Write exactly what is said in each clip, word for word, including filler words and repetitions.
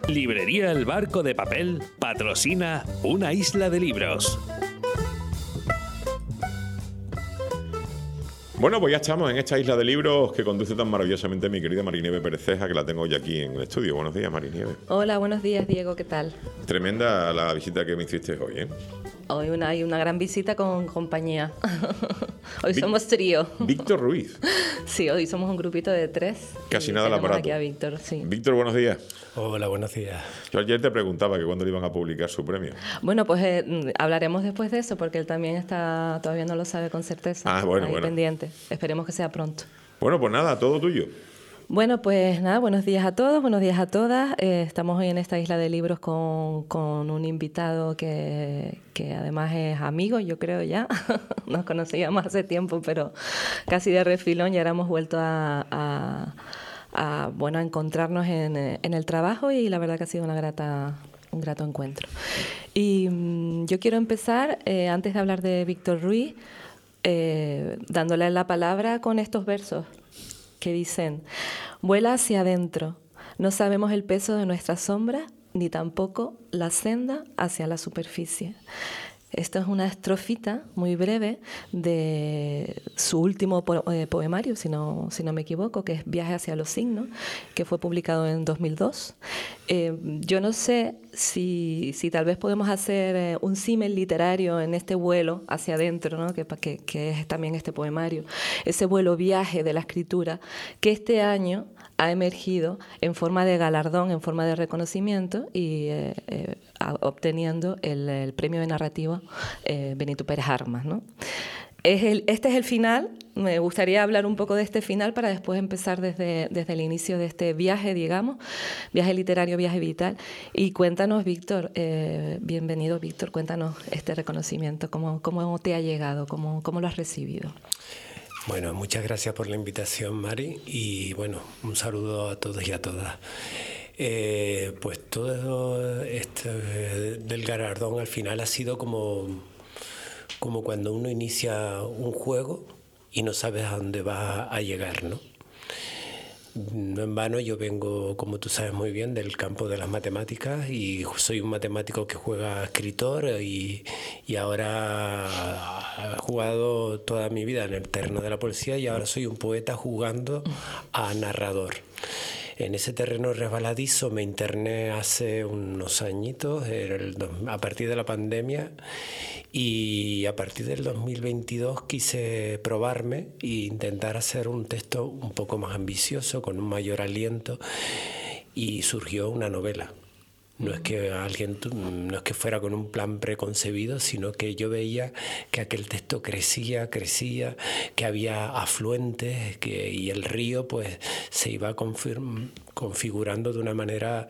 Librería El Barco de Papel patrocina Una Isla de Libros. Bueno, pues ya estamos en esta isla de libros que conduce tan maravillosamente mi querida Marinieve Pérez Ceja, que la tengo hoy aquí en el estudio. Buenos días, Marinieve. Hola, buenos días, Diego, ¿qué tal? Tremenda la visita que me hiciste hoy, ¿eh? Hoy una, hay una gran visita con compañía. Hoy Vic- somos trío. Víctor Ruiz. Sí, hoy somos un grupito de tres. Casi y nada al tenemos aparato. aquí a Víctor, sí. Víctor, buenos días. Hola, buenos días. Yo ayer te preguntaba que cuándo le iban a publicar su premio. Bueno, pues eh, hablaremos después de eso, porque él también está todavía no lo sabe con certeza. Ah, bueno, Ahí bueno. pendiente. Esperemos que sea pronto. Bueno, pues nada, todo tuyo. Bueno, pues nada, buenos días a todos, buenos días a todas. Eh, estamos hoy en esta isla de libros con, con un invitado que, que además es amigo, yo creo ya. Nos conocíamos hace tiempo, pero casi de refilón ya hemos vuelto a, a, a, bueno, a encontrarnos en, en el trabajo y la verdad que ha sido una grata, un grato encuentro. Y mm, yo quiero empezar, eh, antes de hablar de Víctor Ruiz, eh, dándole la palabra con estos versos que dicen: vuela hacia adentro, no sabemos el peso de nuestra sombra, ni tampoco la senda hacia la superficie. Esto es una estrofita muy breve de su último po- eh, poemario, si no, si no me equivoco, que es Viaje hacia los signos, que fue publicado en dos mil dos. Eh, yo no sé si, si tal vez podemos hacer eh, un símil literario en este vuelo hacia adentro, ¿no? que, que, que es también este poemario, ese vuelo viaje de la escritura, que este año ha emergido en forma de galardón, en forma de reconocimiento y eh, eh, a- obteniendo el, el premio de narrativa eh, Benito Pérez Armas, ¿no? Es el, este es el final. Me gustaría hablar un poco de este final para después empezar desde, desde el inicio de este viaje, digamos, viaje literario, viaje vital. Y cuéntanos, Víctor, eh, bienvenido, Víctor, cuéntanos este reconocimiento, cómo, cómo te ha llegado, cómo, cómo lo has recibido. Bueno, muchas gracias por la invitación, Mari, y bueno, un saludo a todos y a todas. Eh, pues todo esto eh, del galardón al final ha sido como, como cuando uno inicia un juego y no sabes a dónde va a llegar, ¿no? No en vano, yo vengo, como tú sabes muy bien, del campo de las matemáticas y soy un matemático que juega escritor y, y ahora he jugado toda mi vida en el terreno de la poesía y ahora soy un poeta jugando a narrador. En ese terreno resbaladizo me interné hace unos añitos, era el dos- a partir de la pandemia, y a partir del dos mil veintidós quise probarme e intentar hacer un texto un poco más ambicioso, con un mayor aliento, y surgió una novela. No es que alguien, tu- no es que fuera con un plan preconcebido, sino que yo veía que aquel texto crecía, crecía, que había afluentes que, y el río pues se iba confirm- configurando de una manera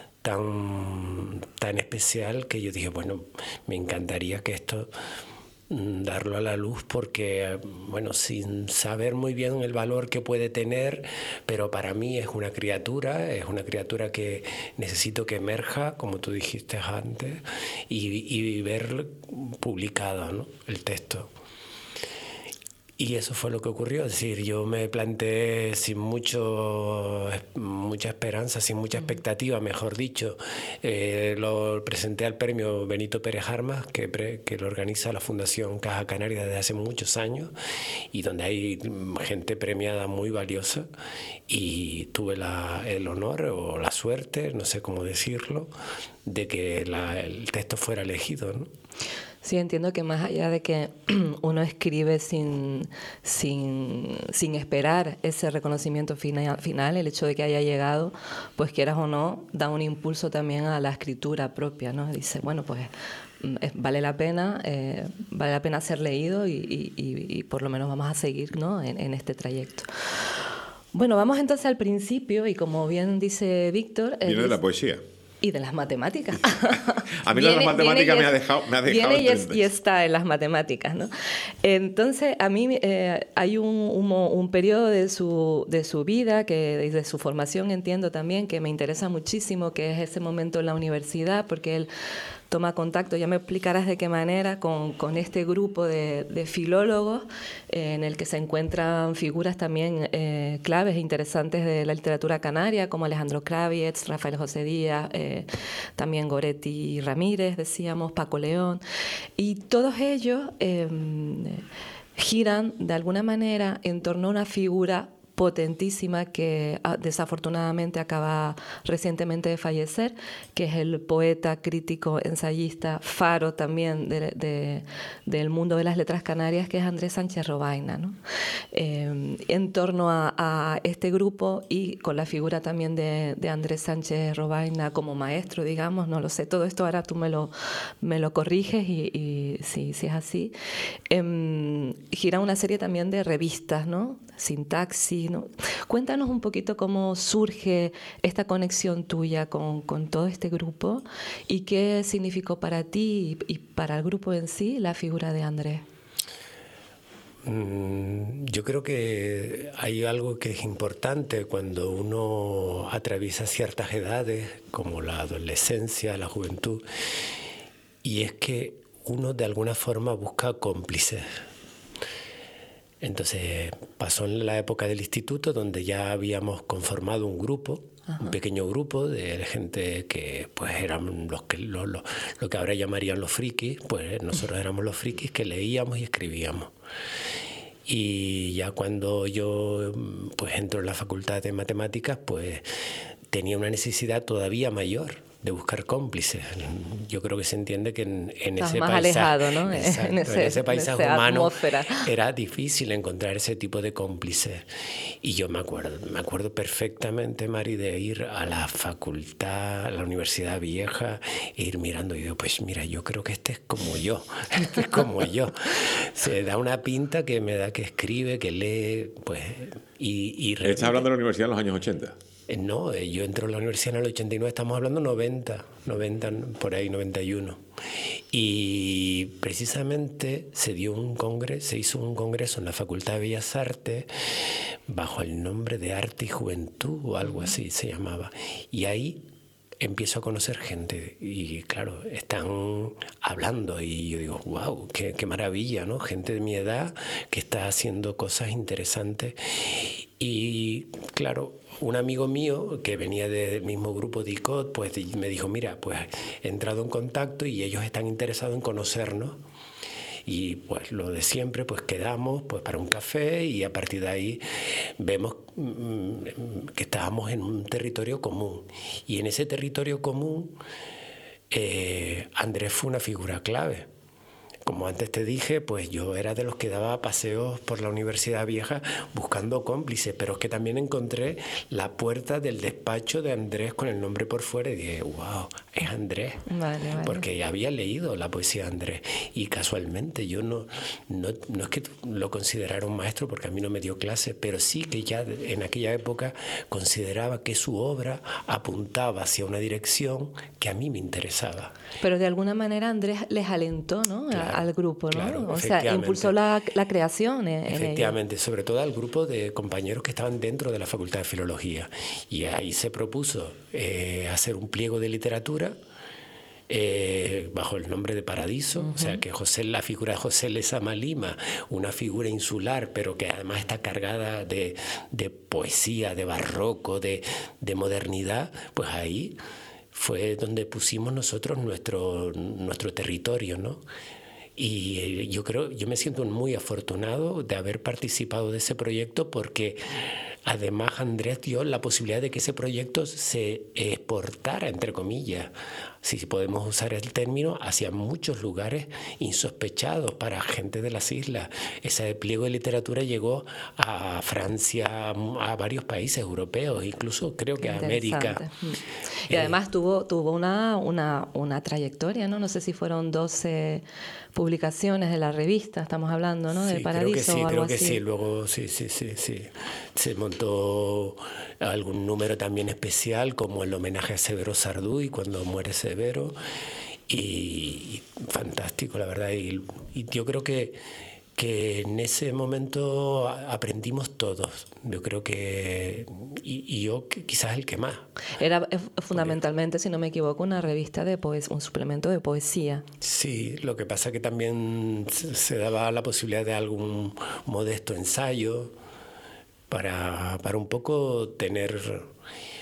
tan, tan especial que yo dije, bueno, me encantaría que esto mm, darlo a la luz porque, bueno, sin saber muy bien el valor que puede tener, pero para mí es una criatura, es una criatura que necesito que emerja, como tú dijiste antes, y, y ver publicado, ¿no?, el texto. Y eso fue lo que ocurrió, es decir, yo me planteé sin mucho, mucha esperanza, sin mucha expectativa, mejor dicho. Eh, lo presenté al premio Benito Pérez Armas, que, pre, que lo organiza la Fundación Caja Canaria desde hace muchos años, y donde hay gente premiada muy valiosa, y tuve la, el honor o la suerte, no sé cómo decirlo, de que la, el texto fuera elegido, ¿no? Sí, entiendo que más allá de que uno escribe sin, sin, sin esperar ese reconocimiento final, final, el hecho de que haya llegado, pues quieras o no, da un impulso también a la escritura propia, ¿no? Dice, bueno, pues eh, vale la pena, eh, vale la pena ser leído y, y, y, y por lo menos vamos a seguir, ¿no?, en, en este trayecto. Bueno, vamos entonces al principio y como bien dice Víctor... eh, Viene de la dice- poesía. Y de las matemáticas. A mí lo de las matemáticas viene y me ha es- dejado, me ha dejado Viene y, es- triste. y está en las matemáticas, ¿no? Entonces, a mí eh, hay un, un, mo- un periodo de su, de su vida, que de su formación entiendo también, que me interesa muchísimo, que es ese momento en la universidad, porque él toma contacto, ya me explicarás de qué manera, con, con este grupo de, de filólogos eh, en el que se encuentran figuras también eh, claves e interesantes de la literatura canaria, como Alejandro Kravietz, Rafael José Díaz, eh, también Goretti Ramírez, decíamos, Paco León, y todos ellos eh, giran de alguna manera en torno a una figura potentísima que desafortunadamente acaba recientemente de fallecer, que es el poeta, crítico, ensayista, faro también de, de, del mundo de las letras canarias, que es Andrés Sánchez Robaina, ¿no? Eh, en torno a, a este grupo y con la figura también de, de Andrés Sánchez Robaina como maestro, digamos, no lo sé, todo esto ahora tú me lo, me lo corriges y, y si, si es así, eh, gira una serie también de revistas, ¿no? Sintaxis, ¿no? Cuéntanos un poquito cómo surge esta conexión tuya con, con todo este grupo y qué significó para ti y, y para el grupo en sí la figura de Andrés. Yo creo que hay algo que es importante cuando uno atraviesa ciertas edades, como la adolescencia, la juventud, y es que uno de alguna forma busca cómplices. Entonces pasó en la época del instituto, donde ya habíamos conformado un grupo, Ajá. un pequeño grupo de gente que pues eran los que lo, lo, lo que ahora llamarían los frikis, pues nosotros éramos los frikis que leíamos y escribíamos. Y ya cuando yo pues entro en la facultad de matemáticas, pues tenía una necesidad todavía mayor de buscar cómplices. Yo creo que se entiende que en, en ese más paisaje, alejado, ¿no? Exacto, en, ese, en ese paisaje en humano atmósfera. Era difícil encontrar ese tipo de cómplices. Y yo me acuerdo, me acuerdo perfectamente, Mari, de ir a la facultad, a la Universidad Vieja, e ir mirando y digo, pues mira, yo creo que este es como yo, este es como yo. Se da una pinta que me da que escribe, que lee, pues... y, y ¿Estás hablando de la universidad en los años ochenta? No, yo entro a la universidad en el ochenta y nueve, estamos hablando noventa, noventa, por ahí, noventa y uno. Y precisamente se dio un congreso, se hizo un congreso en la Facultad de Bellas Artes bajo el nombre de Arte y Juventud o algo así se llamaba. Y ahí empiezo a conocer gente y claro, están hablando y yo digo, wow, qué, qué maravilla, ¿no? Gente de mi edad que está haciendo cosas interesantes. Y claro, un amigo mío que venía del mismo grupo de I C O D, pues me dijo, mira, pues he entrado en contacto y ellos están interesados en conocernos. Y pues lo de siempre, pues quedamos pues para un café y a partir de ahí vemos mm, que estábamos en un territorio común. Y en ese territorio común, eh, Andrés fue una figura clave. Como antes te dije, pues yo era de los que daba paseos por la Universidad Vieja buscando cómplices, pero es que también encontré la puerta del despacho de Andrés con el nombre por fuera y dije, wow, es Andrés. Vale, vale. Porque había leído la poesía de Andrés y casualmente yo no, no, no es que lo considerara un maestro porque a mí no me dio clase, pero sí que ya en aquella época consideraba que su obra apuntaba hacia una dirección que a mí me interesaba. Pero de alguna manera Andrés les alentó, ¿no? Claro. Al grupo, ¿no? Claro, o sea, impulsó la, la creación en, efectivamente, en sobre todo al grupo de compañeros que estaban dentro de la Facultad de Filología. Y ahí se propuso eh, hacer un pliego de literatura eh, bajo el nombre de Paradiso, uh-huh. O sea, que José, la figura de José Lezama Lima, una figura insular, pero que además está cargada de, de poesía, de barroco, de, de modernidad, pues ahí fue donde pusimos nosotros nuestro, nuestro territorio, ¿no? Y yo creo, yo me siento muy afortunado de haber participado de ese proyecto porque además Andrés dio la posibilidad de que ese proyecto se exportara, entre comillas, si podemos usar el término, hacia muchos lugares insospechados para gente de las islas. Ese pliego de literatura llegó a Francia, a varios países europeos, incluso creo que a América. Y eh, además tuvo, tuvo una, una, una trayectoria, ¿no? No sé si fueron doce publicaciones de la revista, estamos hablando, ¿no? De sí, Paradiso creo que sí, o algo creo que así. sí. Luego sí, sí, sí, sí. Se montó algún número también especial, como el homenaje a Severo Sarduy cuando muere Severo, y, y fantástico, la verdad. Y, y yo creo que que en ese momento aprendimos todos. Yo creo que, y, y yo quizás el que más. Era eh, fundamentalmente, si no me equivoco, una revista de poesía, un suplemento de poesía. Sí, lo que pasa que también se daba la posibilidad de algún modesto ensayo para, para un poco tener...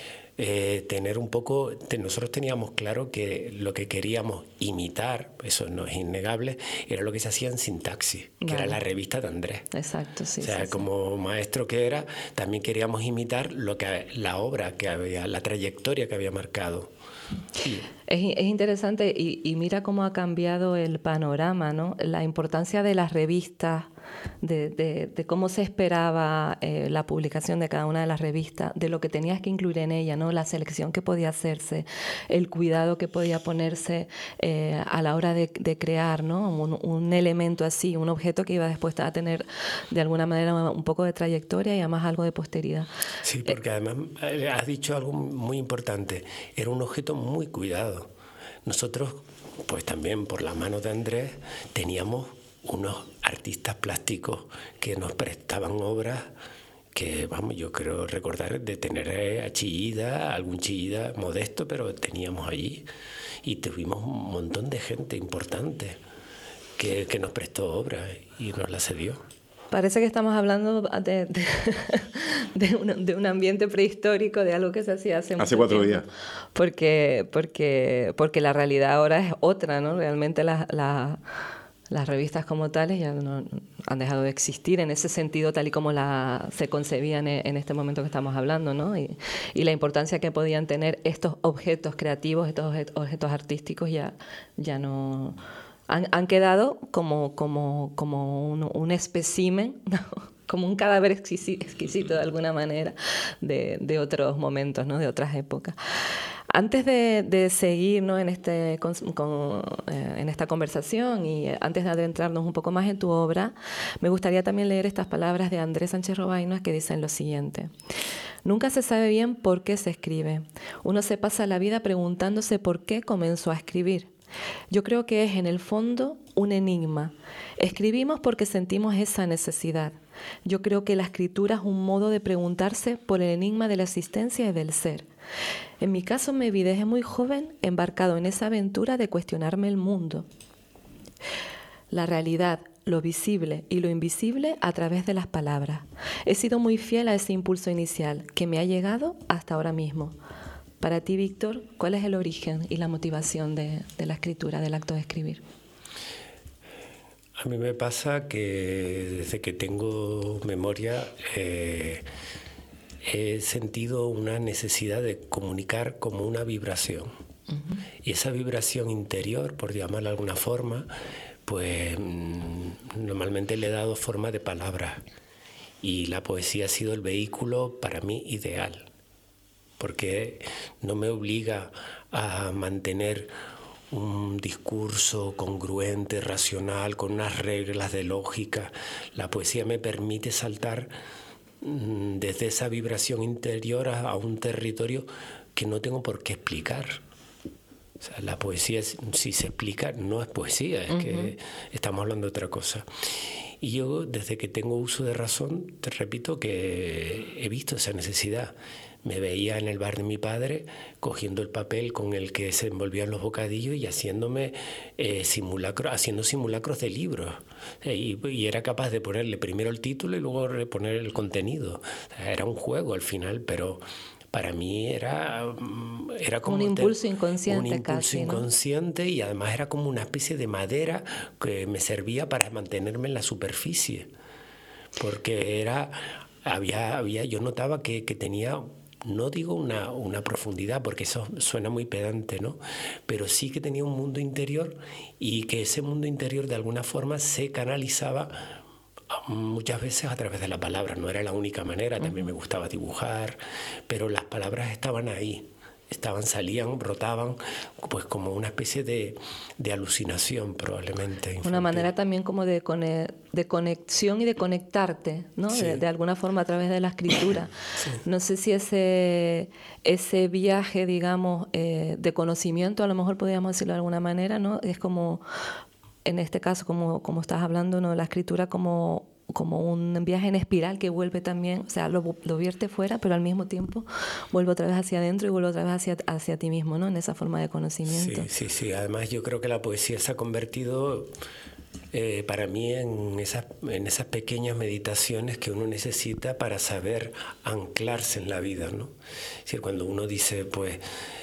Eh, tener un poco, te, nosotros teníamos claro que lo que queríamos imitar, eso no es innegable, era lo que se hacía en Sintaxis, que vale. Era la revista de Andrés. Exacto, sí. O sea, sí, como sí. maestro que era, también queríamos imitar lo que la obra que había, la trayectoria que había marcado. Sí. Es, es interesante y, y mira cómo ha cambiado el panorama, ¿no? La importancia de las revistas, de, de, de cómo se esperaba eh, la publicación de cada una de las revistas, de lo que tenías que incluir en ella, ¿no? La selección que podía hacerse, el cuidado que podía ponerse eh, a la hora de, de crear, ¿no? Un, un elemento así, un objeto que iba después a tener de alguna manera un poco de trayectoria y además algo de posteridad. Sí, porque eh, además has dicho algo muy importante, era un objeto muy cuidado. Nosotros, pues también por la mano de Andrés, teníamos unos artistas plásticos que nos prestaban obras que, vamos, yo creo recordar de tener a Chillida, algún Chillida modesto, pero teníamos allí. Y tuvimos un montón de gente importante que, que nos prestó obras y nos las cedió. Parece que estamos hablando de, de, de, un, de un ambiente prehistórico, de algo que se hacía hace Hace cuatro tiempo. días. Porque, porque, porque la realidad ahora es otra, ¿no? Realmente la, la, las revistas como tales ya no, han dejado de existir en ese sentido tal y como la, se concebían en este momento que estamos hablando, ¿no? Y, y la importancia que podían tener estos objetos creativos, estos objetos artísticos ya, ya no... Han, han quedado como, como, como un, un espécimen, ¿no? Como un cadáver exquisito, exquisito de alguna manera de, de otros momentos, ¿no? De otras épocas. Antes de, de seguir, ¿no? en, este, con, con, eh, en esta conversación y antes de adentrarnos un poco más en tu obra, me gustaría también leer estas palabras de Andrés Sánchez Robainos que dicen lo siguiente. Nunca se sabe bien por qué se escribe. Uno se pasa la vida preguntándose por qué comenzó a escribir. Yo creo que es en el fondo un enigma. Escribimos porque sentimos esa necesidad. Yo creo que la escritura es un modo de preguntarse por el enigma de la existencia y del ser. En mi caso me vi desde muy joven embarcado en esa aventura de cuestionarme el mundo. La realidad, lo visible y lo invisible a través de las palabras. He sido muy fiel a ese impulso inicial que me ha llegado hasta ahora mismo. Para ti, Víctor, ¿cuál es el origen y la motivación de, de la escritura, del acto de escribir? A mí me pasa que desde que tengo memoria eh, he sentido una necesidad de comunicar como una vibración. Uh-huh. Y esa vibración interior, por llamarla de alguna forma, pues mmm, normalmente le he dado forma de palabras. Y la poesía ha sido el vehículo para mí ideal. Porque no me obliga a mantener un discurso congruente, racional, con unas reglas de lógica. La poesía me permite saltar mmm, desde esa vibración interior a, a un territorio que no tengo por qué explicar. O sea, la poesía, si se explica, no es poesía, es uh-huh. que estamos hablando de otra cosa. Y yo, desde que tengo uso de razón, te repito que he visto esa necesidad. Me veía en el bar de mi padre cogiendo el papel con el que se envolvían los bocadillos y haciéndome eh, simulacros, haciendo simulacros de libros. Y, y era capaz de ponerle primero el título y luego poner el contenido. O sea, era un juego al final, pero para mí era, era como... Un impulso te, inconsciente Un impulso casi, inconsciente, ¿no? Y además era como una especie de madera que me servía para mantenerme en la superficie. Porque era... Había, había, yo notaba que, que tenía... No digo una, una profundidad, porque eso suena muy pedante, ¿no? Pero sí que tenía un mundo interior y que ese mundo interior de alguna forma se canalizaba muchas veces a través de la palabra. No era la única manera, también me gustaba dibujar, pero las palabras estaban ahí. Estaban, salían, brotaban, pues como una especie de, de alucinación probablemente. Infantil. Una manera también como de, cone, de conexión y de conectarte, ¿no? Sí. De, de alguna forma a través de la escritura. Sí. No sé si ese, ese viaje, digamos, eh, de conocimiento, a lo mejor podríamos decirlo de alguna manera, ¿no? Es como en este caso, como, como estás hablando, ¿no? La escritura como, como un viaje en espiral que vuelve también, o sea, lo, lo vierte fuera, pero al mismo tiempo vuelve otra vez hacia adentro y vuelve otra vez hacia, hacia ti mismo, ¿no? En esa forma de conocimiento. Sí, sí, sí. Además, yo creo que la poesía se ha convertido... Eh, para mí en esas, en esas pequeñas meditaciones que uno necesita para saber anclarse en la vida, ¿no? Es decir, cuando uno dice, pues,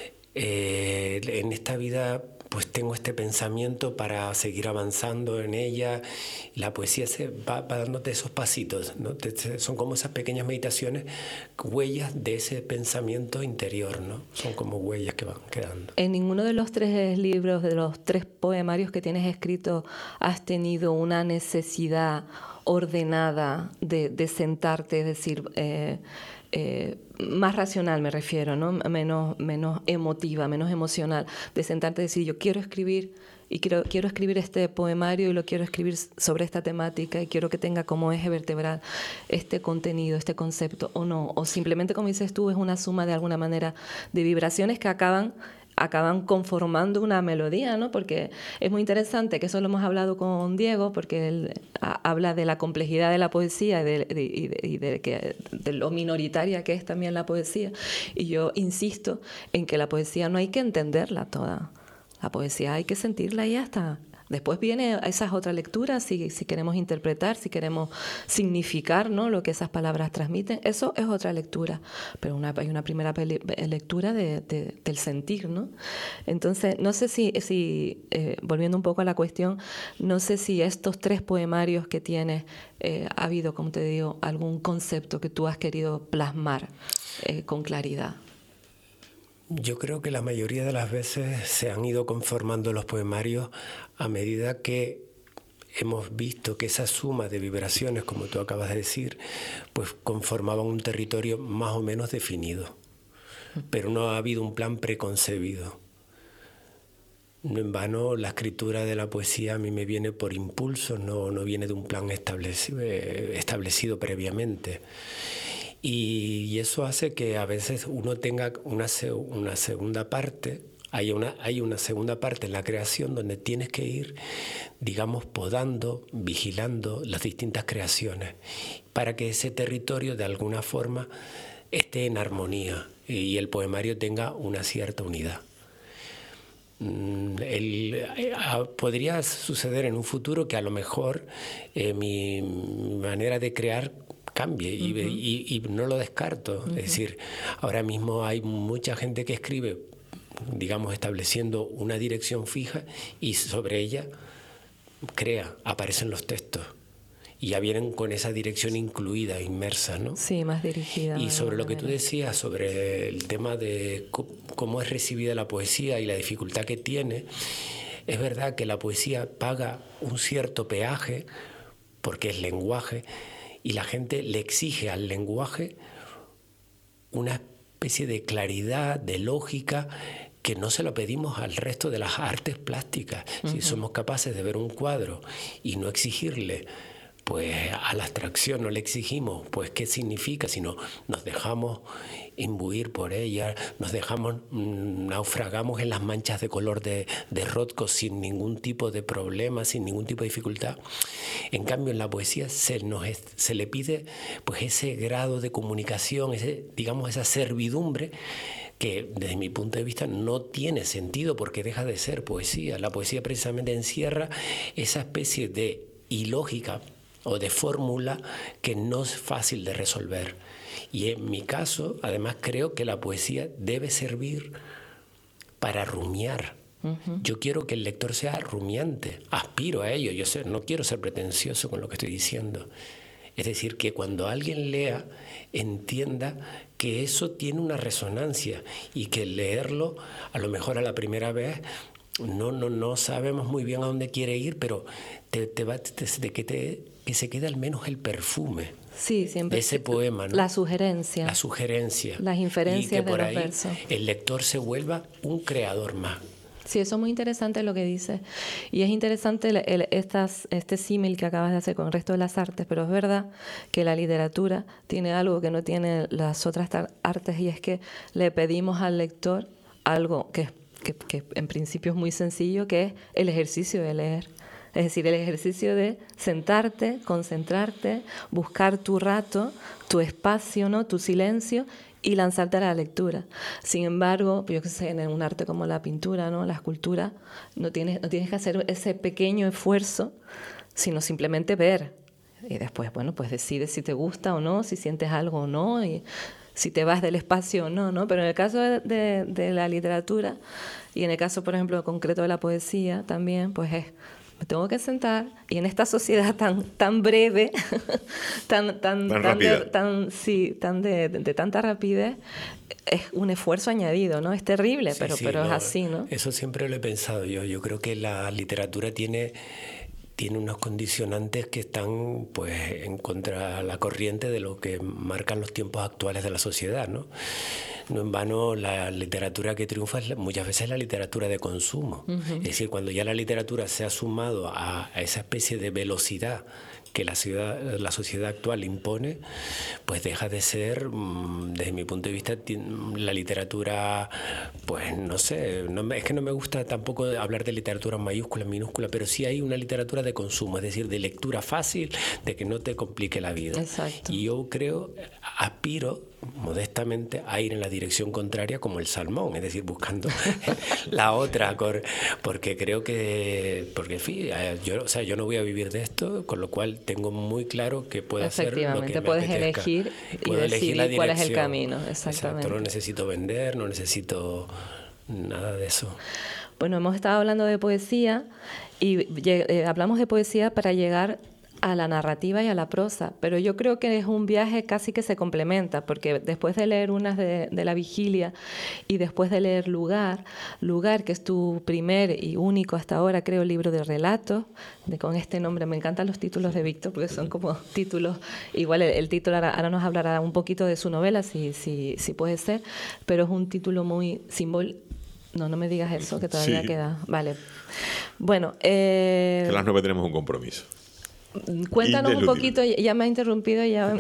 eh, en esta vida pues tengo este pensamiento para seguir avanzando en ella, la poesía se va, va dándote esos pasitos, ¿no? Te, son como esas pequeñas meditaciones, huellas de ese pensamiento interior, ¿no? Son como huellas que van quedando. En ninguno de los tres libros, de los tres poemarios que tienes escrito, has tenido una necesidad ordenada de, de sentarte, es decir, eh, eh, más racional me refiero, ¿no? Menos, menos emotiva, menos emocional, de sentarte y decir, yo quiero escribir y quiero, quiero escribir este poemario y lo quiero escribir sobre esta temática y quiero que tenga como eje vertebral este contenido, este concepto, o no, o simplemente, como dices tú, es una suma de alguna manera de vibraciones que acaban acaban conformando una melodía, ¿no? Porque es muy interesante, que eso lo hemos hablado con Diego, porque él a, habla de la complejidad de la poesía y de, de, y de, y de, que, de lo minoritaria que es también la poesía. Y yo insisto en que la poesía no hay que entenderla toda. La poesía hay que sentirla y ya está. Después viene esas otras lecturas, si, si queremos interpretar, si queremos significar, ¿no? Lo que esas palabras transmiten, eso es otra lectura. Pero una, hay una primera peli, lectura de, de, del sentir, ¿no? Entonces, no sé si, si eh, volviendo un poco a la cuestión, no sé si estos tres poemarios que tienes, eh, ha habido, como te digo, algún concepto que tú has querido plasmar eh, con claridad. Yo creo que la mayoría de las veces se han ido conformando los poemarios a medida que hemos visto que esa suma de vibraciones, como tú acabas de decir, pues conformaban un territorio más o menos definido. Pero no ha habido un plan preconcebido. No en vano, la escritura de la poesía a mí me viene por impulso, no, no viene de un plan establecido, establecido previamente. Y eso hace que a veces uno tenga una, una segunda parte, hay una, hay una segunda parte en la creación donde tienes que ir, digamos, podando, vigilando las distintas creaciones para que ese territorio de alguna forma esté en armonía y el poemario tenga una cierta unidad. El, podría suceder en un futuro que a lo mejor eh, mi manera de crear cambie y, uh-huh. y, y no lo descarto. Uh-huh. Es decir, ahora mismo hay mucha gente que escribe, digamos, estableciendo una dirección fija y sobre ella crea, aparecen los textos. Y ya vienen con esa dirección incluida, inmersa, ¿no? Sí, más dirigida. Y sobre lo que tú decías, sobre el tema de cómo es recibida la poesía y la dificultad que tiene, es verdad que la poesía paga un cierto peaje, porque es lenguaje, y la gente le exige al lenguaje una especie de claridad, de lógica, que no se lo pedimos al resto de las artes plásticas. Uh-huh. Si somos capaces de ver un cuadro y no exigirle, pues a la abstracción no le exigimos, pues qué significa, sino nos dejamos imbuir por ella, nos dejamos, naufragamos en las manchas de color de, de Rothko sin ningún tipo de problema, sin ningún tipo de dificultad. En cambio, en la poesía se, nos, se le pide pues ese grado de comunicación, ese, digamos, esa servidumbre que desde mi punto de vista no tiene sentido porque deja de ser poesía. La poesía precisamente encierra esa especie de ilógica o de fórmula que no es fácil de resolver. Y en mi caso, además, creo que la poesía debe servir para rumiar. Uh-huh. Yo quiero que el lector sea rumiante, aspiro a ello, yo sé, no quiero ser pretencioso con lo que estoy diciendo. Es decir, que cuando alguien lea, entienda que eso tiene una resonancia y que leerlo, a lo mejor a la primera vez, no, no, no sabemos muy bien a dónde quiere ir, pero te, te va, te, te, que, te, que se quede al menos el perfume. Sí, siempre. De ese poema, ¿no? La sugerencia. La sugerencia. Las inferencias y que por de los ahí versos. El lector se vuelva un creador más. Sí, eso es muy interesante lo que dices. Y es interesante el, el, estas, este símil que acabas de hacer con el resto de las artes, pero es verdad que la literatura tiene algo que no tienen las otras artes y es que le pedimos al lector algo que, que, que en principio es muy sencillo, que es el ejercicio de leer. Es decir, el ejercicio de sentarte, concentrarte, buscar tu rato, tu espacio, ¿no? Tu silencio y lanzarte a la lectura. Sin embargo, yo que sé, en un arte como la pintura, ¿no? La escultura, no tienes, no tienes que hacer ese pequeño esfuerzo, sino simplemente ver. Y después, bueno, pues decides si te gusta o no, si sientes algo o no, y si te vas del espacio o no, ¿no? Pero en el caso de, de, de la literatura, y en el caso, por ejemplo, concreto de la poesía también, pues es, me tengo que sentar, y en esta sociedad tan, tan breve, tan, tan, tan, tan, de, tan, sí, tan de, de, de tanta rapidez, es un esfuerzo añadido, ¿no? Es terrible, sí, pero, sí, pero no, es así, ¿no? Eso siempre lo he pensado yo. Yo creo que la literatura tiene... tiene unos condicionantes que están pues en contra de la corriente de lo que marcan los tiempos actuales de la sociedad, ¿no? No en vano la literatura que triunfa es muchas veces la literatura de consumo. Uh-huh. Es decir, cuando ya la literatura se ha sumado a, a esa especie de velocidad que la, ciudad, la sociedad actual impone, pues deja de ser, desde mi punto de vista, la literatura, pues no sé, no me, es que no me gusta tampoco hablar de literatura mayúscula, minúscula, pero sí hay una literatura de consumo, es decir, de lectura fácil, de que no te complique la vida. Exacto. Y yo creo, aspiro modestamente a ir en la dirección contraria como el salmón, es decir, buscando la otra, porque creo que, porque en fin, yo, o sea, yo no voy a vivir de esto, con lo cual tengo muy claro que puedo hacer lo que me puedes apetezca. elegir y puedo decidir elegir cuál es el camino. Exactamente. Exacto, no necesito vender, no necesito nada de eso. Bueno, hemos estado hablando de poesía y eh, hablamos de poesía para llegar a la narrativa y a la prosa, pero yo creo que es un viaje casi que se complementa, porque después de leer unas de, de La Vigilia y después de leer Lugar, Lugar, que es tu primer y único hasta ahora, creo, libro de relatos, de, con este nombre, me encantan los títulos de Víctor, porque son como títulos, igual el, el título ahora, ahora nos hablará un poquito de su novela, si, si, si puede ser, pero es un título muy simbólico. No, no me digas eso, que todavía sí. queda. Vale. Bueno. Eh, que a las nueve tenemos un compromiso. Cuéntanos un poquito, ya me ha interrumpido ya.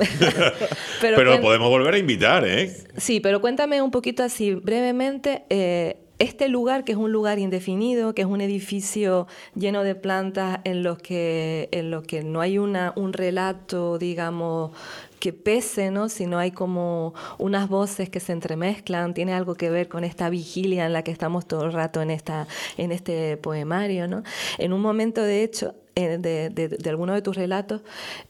pero pero cuen... podemos volver a invitar, ¿eh? Sí, pero cuéntame un poquito así, brevemente, eh, este lugar, que es un lugar indefinido, que es un edificio lleno de plantas en los que, en los que no hay una, un relato, digamos, que pese, ¿no? Sino hay como unas voces que se entremezclan, tiene algo que ver con esta vigilia en la que estamos todo el rato en, esta, en este poemario, ¿no? En un momento, de hecho, eh, de, de, de alguno de tus relatos,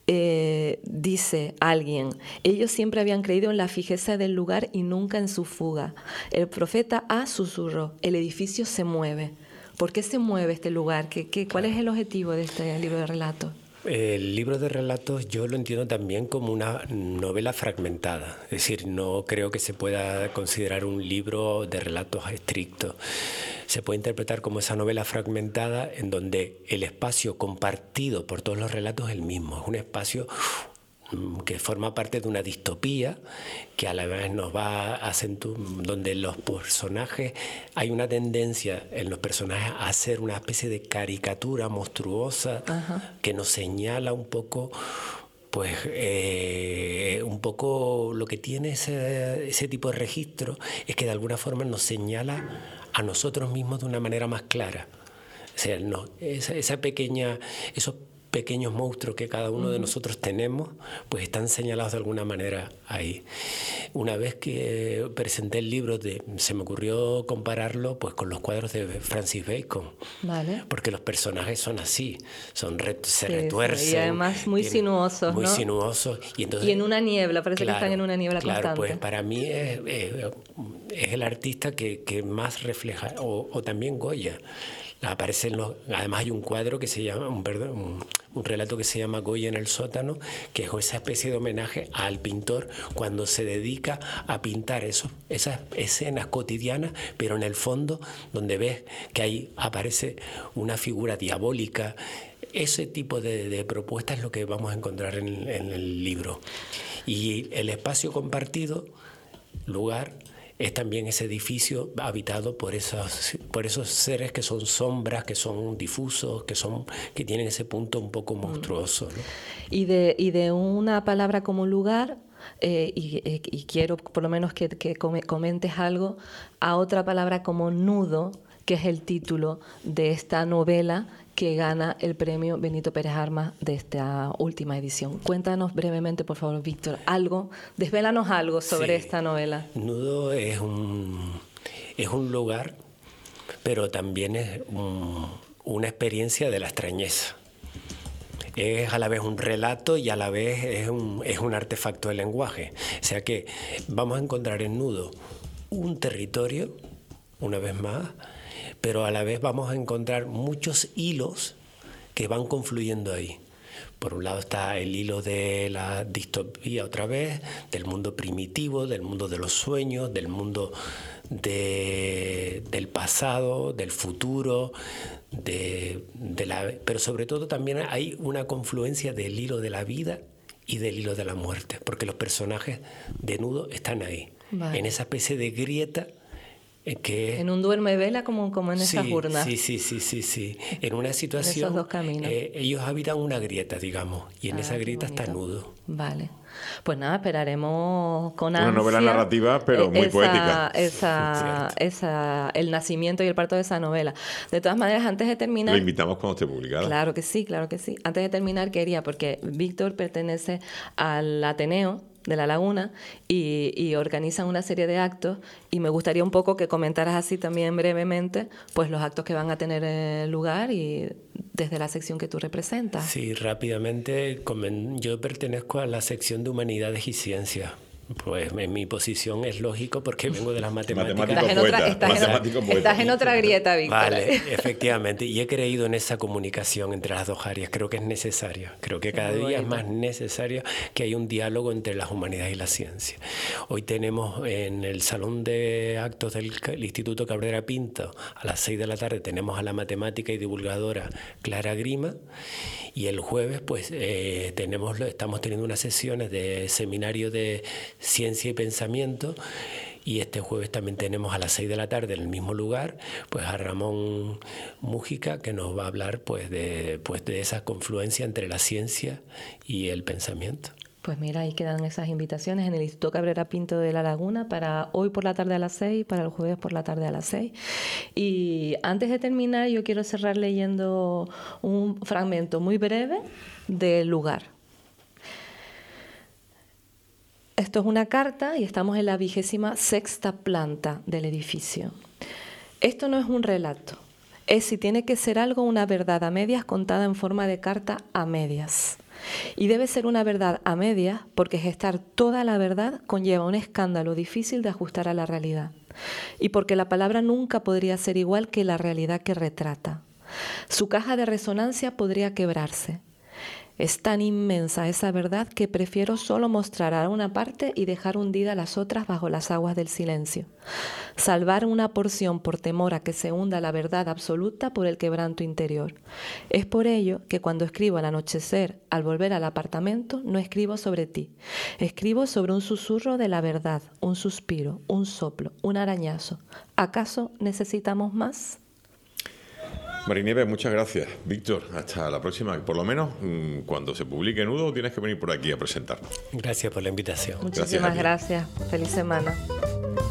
eh, dice alguien, ellos siempre habían creído en la fijeza del lugar y nunca en su fuga. El profeta A susurró, el edificio se mueve. ¿Por qué se mueve este lugar? ¿Qué, qué, ¿Cuál es el objetivo de este libro de relatos? El libro de relatos yo lo entiendo también como una novela fragmentada, es decir, no creo que se pueda considerar un libro de relatos estrictos. Se puede interpretar como esa novela fragmentada en donde el espacio compartido por todos los relatos es el mismo, es un espacio que forma parte de una distopía que a la vez nos va a acentuar, donde los personajes, hay una tendencia en los personajes a hacer una especie de caricatura monstruosa. Ajá. Que nos señala un poco, pues eh, un poco lo que tiene ese, ese tipo de registro es que de alguna forma nos señala a nosotros mismos de una manera más clara. O sea, no, esa, esa pequeña, esos pequeños monstruos que cada uno uh-huh. de nosotros tenemos, pues están señalados de alguna manera ahí. Una vez que presenté el libro, de, se me ocurrió compararlo pues con los cuadros de Francis Bacon. Vale. Porque los personajes son así, son re, se sí, retuercen. Sí. Y además muy tienen, sinuosos, Muy ¿no? sinuosos. Y, entonces, y en una niebla, parece claro, que están en una niebla claro, constante. Pues para mí es, es, es el artista que, que más refleja, o, o también Goya. Aparecen los, además hay un cuadro que se llama, un, perdón, un, un relato que se llama Goya en el sótano, que es esa especie de homenaje al pintor cuando se dedica a pintar eso, esas escenas cotidianas, pero en el fondo donde ves que ahí aparece una figura diabólica. Ese tipo de, de propuestas es lo que vamos a encontrar en, en el libro. Y el espacio compartido, lugar, es también ese edificio habitado por esos, por esos seres que son sombras, que son difusos, que, son, que tienen ese punto un poco monstruoso, ¿no? Y de, y de una palabra como lugar, eh, y, y quiero por lo menos que, que comentes algo, a otra palabra como nudo, que es el título de esta novela que gana el premio Benito Pérez Armas de esta última edición. Cuéntanos brevemente, por favor, Víctor, algo, desvélanos algo sobre sí. esta novela. Nudo es un, es un lugar, pero también es un, una experiencia de la extrañeza. Es a la vez un relato y a la vez es un, es un artefacto del lenguaje. O sea que vamos a encontrar en Nudo un territorio, una vez más, pero a la vez vamos a encontrar muchos hilos que van confluyendo ahí. Por un lado está el hilo de la distopía otra vez, del mundo primitivo, del mundo de los sueños, del mundo de, del pasado, del futuro, de, de la, pero sobre todo también hay una confluencia del hilo de la vida y del hilo de la muerte, porque los personajes de Nudo están ahí, vale. en esa especie de grieta. Que, en un duerme vela como, como en sí, esas urnas. Sí, sí, sí, sí, sí. En una situación... En esos dos caminos. Eh, ellos habitan una grieta, digamos, y en ah, esa grieta está Nudo. Vale. Pues nada, esperaremos con ansia... Una novela narrativa, pero muy esa, poética. Esa, esa, el nacimiento y el parto de esa novela. De todas maneras, antes de terminar... La invitamos cuando esté publicada. Claro que sí, claro que sí. Antes de terminar, quería, porque Víctor pertenece al Ateneo de La Laguna y, y organizan una serie de actos y me gustaría un poco que comentaras así también brevemente pues los actos que van a tener lugar y desde la sección que tú representas. Sí, rápidamente, yo pertenezco a la sección de Humanidades y Ciencias. Pues en mi posición es lógico porque vengo de las matemáticas. Estás en otra, estás en, estás en otra grieta, Víctor. Vale, efectivamente. Y he creído en esa comunicación entre las dos áreas. Creo que es necesaria. Creo que cada día es más necesario que haya un diálogo entre las humanidades y la ciencia. Hoy tenemos en el Salón de Actos del Instituto Cabrera Pinto, a las seis de la tarde, tenemos a la matemática y divulgadora Clara Grima. Y el jueves, pues, eh, tenemos, estamos teniendo unas sesiones de seminario de ciencia y pensamiento. Y este jueves también tenemos a las seis de la tarde en el mismo lugar, pues a Ramón Mújica, que nos va a hablar pues de, pues, de esa confluencia entre la ciencia y el pensamiento. Pues mira, ahí quedan esas invitaciones en el Instituto Cabrera Pinto de La Laguna para hoy por la tarde a las seis, para el jueves por la tarde a las seis. Y antes de terminar, yo quiero cerrar leyendo un fragmento muy breve del lugar. Esto es una carta y estamos en la vigésima sexta planta del edificio. Esto no es un relato, es, si tiene que ser algo, una verdad a medias contada en forma de carta a medias. Y debe ser una verdad a medias porque gestar toda la verdad conlleva un escándalo difícil de ajustar a la realidad. Y porque la palabra nunca podría ser igual que la realidad que retrata. Su caja de resonancia podría quebrarse. Es tan inmensa esa verdad que prefiero solo mostrar a una parte y dejar hundida las otras bajo las aguas del silencio. Salvar una porción por temor a que se hunda la verdad absoluta por el quebranto interior. Es por ello que cuando escribo al anochecer, al volver al apartamento, no escribo sobre ti. Escribo sobre un susurro de la verdad, un suspiro, un soplo, un arañazo. ¿Acaso necesitamos más? Marinieves, muchas gracias. Víctor, hasta la próxima. Por lo menos, cuando se publique Nudo, tienes que venir por aquí a presentarnos. Gracias por la invitación. Muchísimas gracias. gracias. Feliz semana.